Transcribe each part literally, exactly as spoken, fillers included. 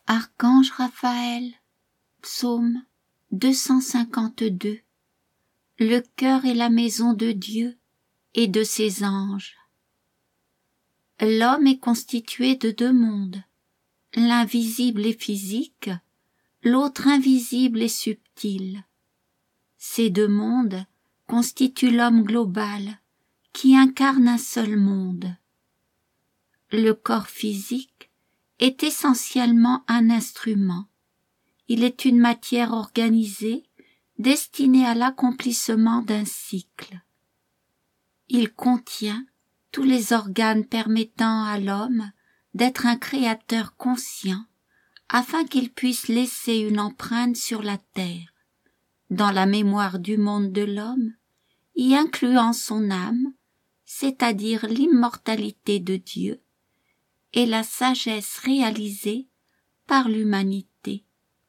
Archange Raphaël, psaume deux cent cinquante-deux. Le cœur est la maison de Dieu et de ses anges. L'homme est constitué de deux mondes, l'un visible et physique, l'autre invisible et subtil. Ces deux mondes constituent l'homme global, qui incarne un seul monde. Le corps physique est essentiellement un instrument. Il est une matière organisée, destinée à l'accomplissement d'un cycle. Il contient tous les organes permettant à l'homme d'être un créateur conscient, afin qu'il puisse laisser une empreinte sur la terre, dans la mémoire du monde de l'homme, y incluant son âme, c'est-à-dire l'immortalité de Dieu, et la sagesse réalisée par l'humanité.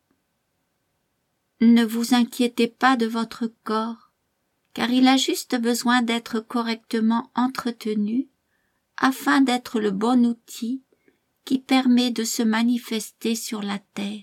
Ne vous inquiétez pas de votre corps, car il a juste besoin d'être correctement entretenu afin d'être le bon outil qui permet de se manifester sur la terre.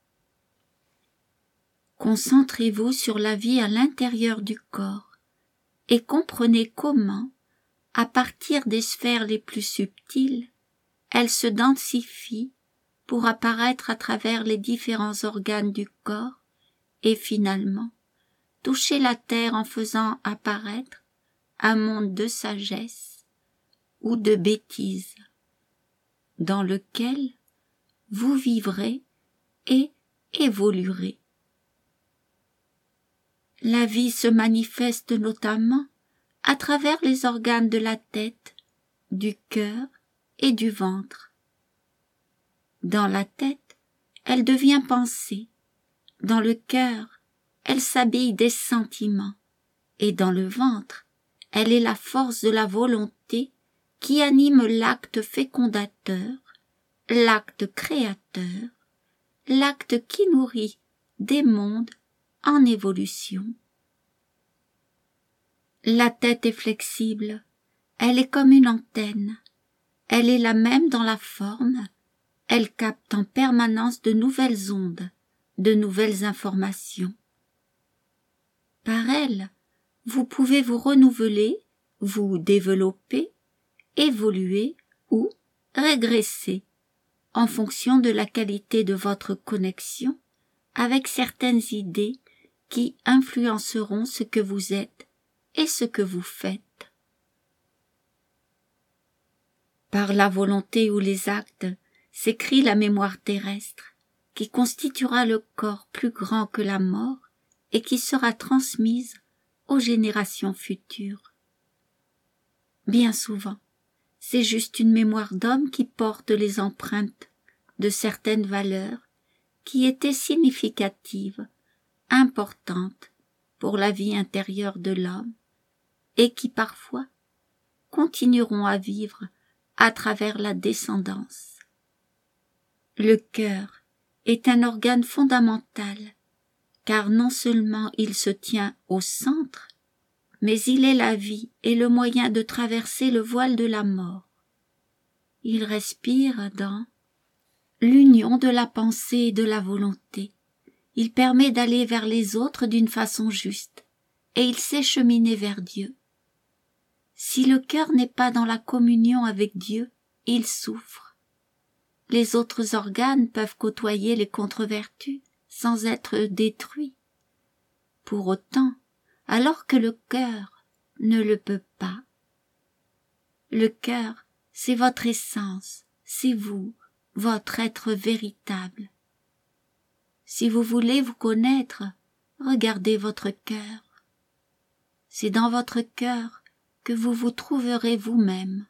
Concentrez-vous sur la vie à l'intérieur du corps et comprenez comment, à partir des sphères les plus subtiles, elle se densifie pour apparaître à travers les différents organes du corps et finalement toucher la terre en faisant apparaître un monde de sagesse ou de bêtise dans lequel vous vivrez et évoluerez. La vie se manifeste notamment à travers les organes de la tête, du cœur et du ventre. Dans la tête, elle devient pensée. Dans le cœur, elle s'habille des sentiments. Et dans le ventre, elle est la force de la volonté qui anime l'acte fécondateur, l'acte créateur, l'acte qui nourrit des mondes en évolution. La tête est flexible, elle est comme une antenne. Elle est la même dans la forme, elle capte en permanence de nouvelles ondes, de nouvelles informations. Par elle, vous pouvez vous renouveler, vous développer, évoluer ou régresser en fonction de la qualité de votre connexion avec certaines idées qui influenceront ce que vous êtes et ce que vous faites. Par la volonté ou les actes s'écrit la mémoire terrestre, qui constituera le corps plus grand que la mort et qui sera transmise aux générations futures. Bien souvent, c'est juste une mémoire d'homme qui porte les empreintes de certaines valeurs qui étaient significatives, importantes pour la vie intérieure de l'homme et qui parfois continueront à vivre à travers la descendance. Le cœur est un organe fondamental, car non seulement il se tient au centre, mais il est la vie et le moyen de traverser le voile de la mort. Il respire dans l'union de la pensée et de la volonté. Il permet d'aller vers les autres d'une façon juste, et il sait cheminer vers Dieu. Si le cœur n'est pas dans la communion avec Dieu, il souffre. Les autres organes peuvent côtoyer les contre-vertus sans être détruits. Pour autant, alors que le cœur ne le peut pas. Le cœur, c'est votre essence, c'est vous, votre être véritable. Si vous voulez vous connaître, regardez votre cœur. C'est dans votre cœur que vous vous trouverez vous-même.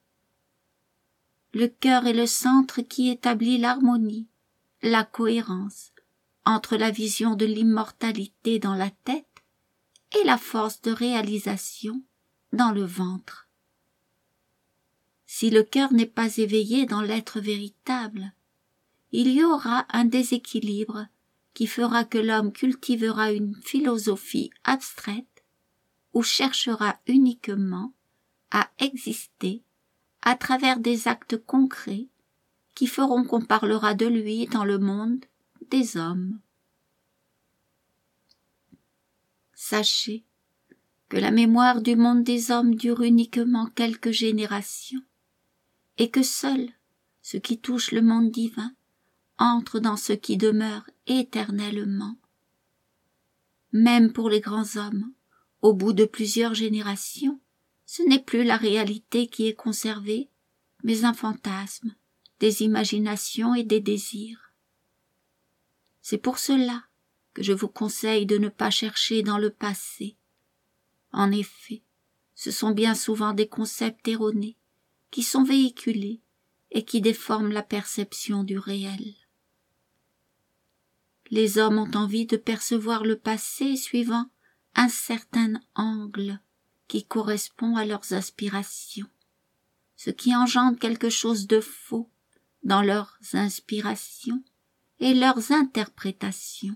Le cœur est le centre qui établit l'harmonie, la cohérence entre la vision de l'immortalité dans la tête et la force de réalisation dans le ventre. Si le cœur n'est pas éveillé dans l'être véritable, il y aura un déséquilibre qui fera que l'homme cultivera une philosophie abstraite ou cherchera uniquement à exister à travers des actes concrets qui feront qu'on parlera de lui dans le monde des hommes. Sachez que la mémoire du monde des hommes dure uniquement quelques générations, et que seul ce qui touche le monde divin entre dans ce qui demeure éternellement. Même pour les grands hommes, au bout de plusieurs générations, ce n'est plus la réalité qui est conservée, mais un fantasme, des imaginations et des désirs. C'est pour cela que je vous conseille de ne pas chercher dans le passé. En effet, ce sont bien souvent des concepts erronés qui sont véhiculés et qui déforment la perception du réel. Les hommes ont envie de percevoir le passé suivant un certain angle qui correspond à leurs aspirations, ce qui engendre quelque chose de faux dans leurs inspirations et leurs interprétations.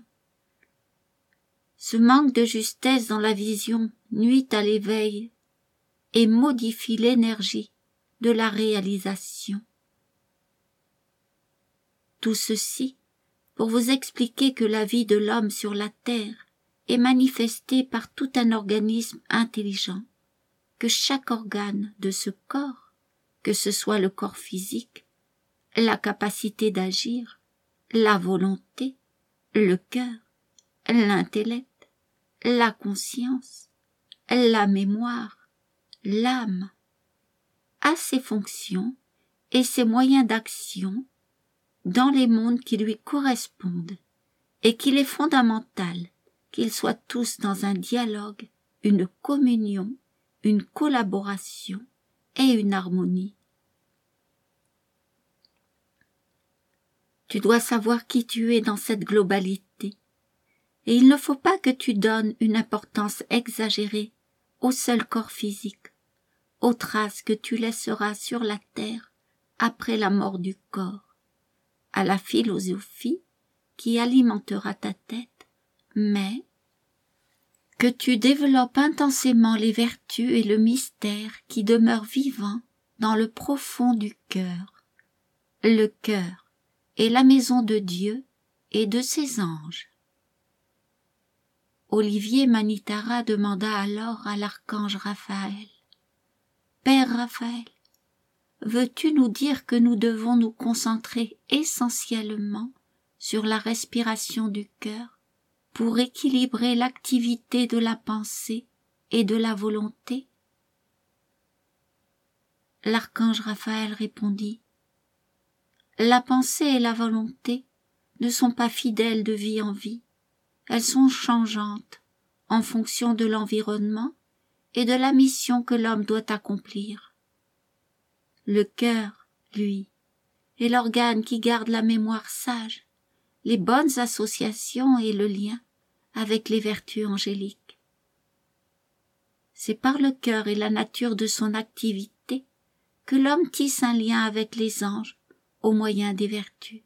Ce manque de justesse dans la vision nuit à l'éveil et modifie l'énergie de la réalisation. Tout ceci pour vous expliquer que la vie de l'homme sur la terre est manifestée par tout un organisme intelligent, que chaque organe de ce corps, que ce soit le corps physique, la capacité d'agir, la volonté, le cœur, l'intellect, la conscience, la mémoire, l'âme, a ses fonctions et ses moyens d'action dans les mondes qui lui correspondent, et qu'il est fondamental qu'ils soient tous dans un dialogue, une communion, une collaboration et une harmonie. Tu dois savoir qui tu es dans cette globalité, et il ne faut pas que tu donnes une importance exagérée au seul corps physique, aux traces que tu laisseras sur la terre après la mort du corps, à la philosophie qui alimentera ta tête, mais que tu développes intensément les vertus et le mystère qui demeurent vivants dans le profond du cœur. Le cœur est la maison de Dieu et de ses anges. Olivier Manitara demanda alors à l'archange Raphaël, « Père Raphaël, veux-tu nous dire que nous devons nous concentrer essentiellement sur la respiration du cœur pour équilibrer l'activité de la pensée et de la volonté ?» L'archange Raphaël répondit, « La pensée et la volonté ne sont pas fidèles de vie en vie, elles sont changeantes en fonction de l'environnement et de la mission que l'homme doit accomplir. Le cœur, lui, est l'organe qui garde la mémoire sage, les bonnes associations et le lien avec les vertus angéliques. C'est par le cœur et la nature de son activité que l'homme tisse un lien avec les anges au moyen des vertus.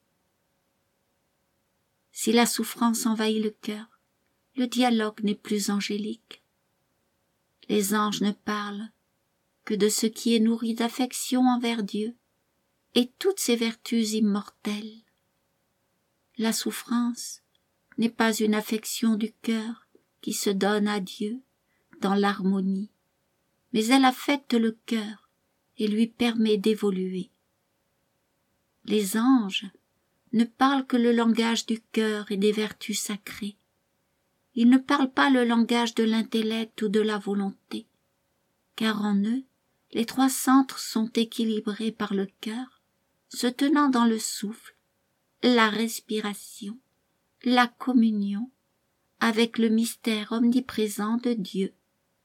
Si la souffrance envahit le cœur, le dialogue n'est plus angélique. Les anges ne parlent que de ce qui est nourri d'affection envers Dieu et toutes ses vertus immortelles. La souffrance n'est pas une affection du cœur qui se donne à Dieu dans l'harmonie, mais elle affecte le cœur et lui permet d'évoluer. Les anges ne parlent que le langage du cœur et des vertus sacrées. Ils ne parlent pas le langage de l'intellect ou de la volonté, car en eux, les trois centres sont équilibrés par le cœur, se tenant dans le souffle, la respiration, la communion avec le mystère omniprésent de Dieu.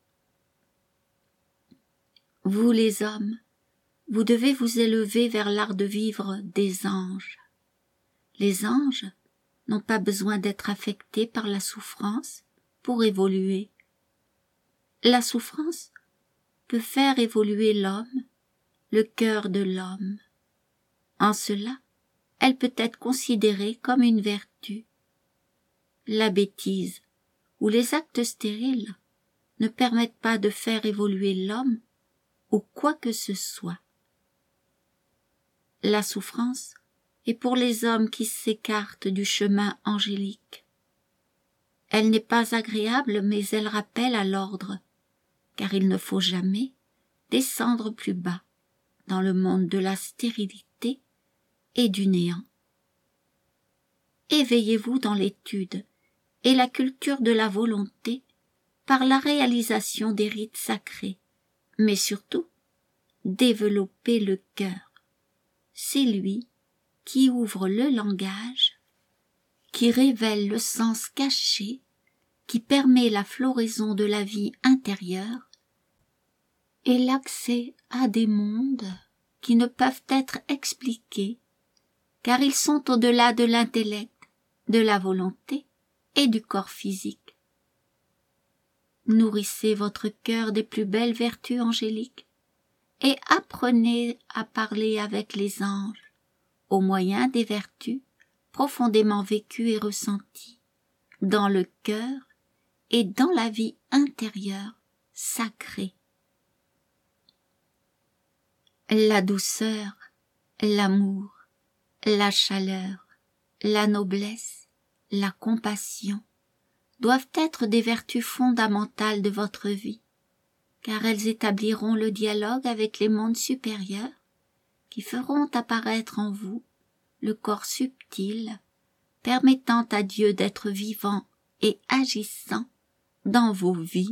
Vous les hommes, vous devez vous élever vers l'art de vivre des anges. Les anges n'ont pas besoin d'être affectés par la souffrance pour évoluer. La souffrance peut faire évoluer l'homme, le cœur de l'homme. En cela, elle peut être considérée comme une vertu. La bêtise ou les actes stériles ne permettent pas de faire évoluer l'homme ou quoi que ce soit. la souffrance est pour les hommes qui s'écartent du chemin angélique. Elle n'est pas agréable, mais elle rappelle à l'ordre, car il ne faut jamais descendre plus bas dans le monde de la stérilité et du néant. Éveillez-vous dans l'étude et la culture de la volonté par la réalisation des rites sacrés, mais surtout, développez le cœur. C'est lui qui ouvre le langage, qui révèle le sens caché, qui permet la floraison de la vie intérieure et l'accès à des mondes qui ne peuvent être expliqués, car ils sont au-delà de l'intellect, de la volonté et du corps physique. Nourrissez votre cœur des plus belles vertus angéliques et apprenez à parler avec les anges au moyen des vertus profondément vécues et ressenties dans le cœur et dans la vie intérieure sacrée. La douceur, l'amour, la chaleur, la noblesse, la compassion doivent être des vertus fondamentales de votre vie, car elles établiront le dialogue avec les mondes supérieurs qui feront apparaître en vous le corps subtil permettant à Dieu d'être vivant et agissant dans vos vies.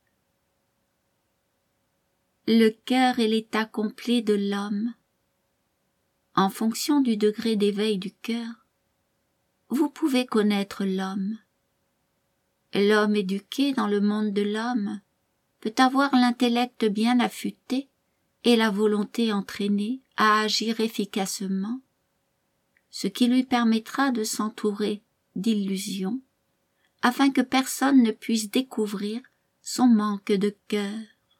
Le cœur est l'état complet de l'homme. En fonction du degré d'éveil du cœur, vous pouvez connaître l'homme. L'homme éduqué dans le monde de l'homme peut avoir l'intellect bien affûté et la volonté entraînée à agir efficacement, ce qui lui permettra de s'entourer d'illusions, afin que personne ne puisse découvrir son manque de cœur.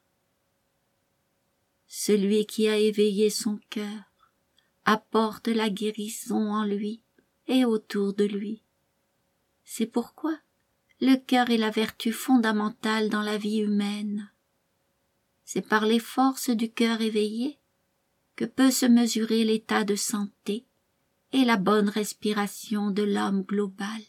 Celui qui a éveillé son cœur apporte la guérison en lui et autour de lui. C'est pourquoi le cœur est la vertu fondamentale dans la vie humaine. C'est par les forces du cœur éveillé que peut se mesurer l'état de santé et la bonne respiration de l'homme global.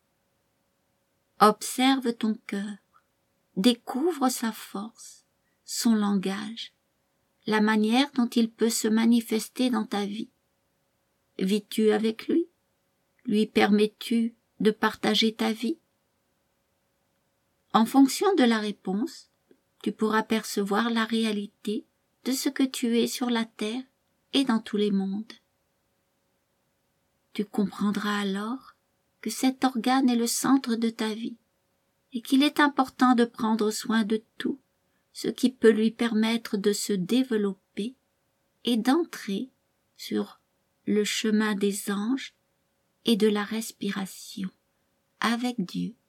Observe ton cœur, découvre sa force, son langage, la manière dont il peut se manifester dans ta vie. Vis-tu avec lui? Lui permets-tu de partager ta vie? En fonction de la réponse, tu pourras percevoir la réalité de ce que tu es sur la terre et dans tous les mondes. Tu comprendras alors que cet organe est le centre de ta vie et qu'il est important de prendre soin de tout ce qui peut lui permettre de se développer et d'entrer sur le chemin des anges et de la respiration avec Dieu.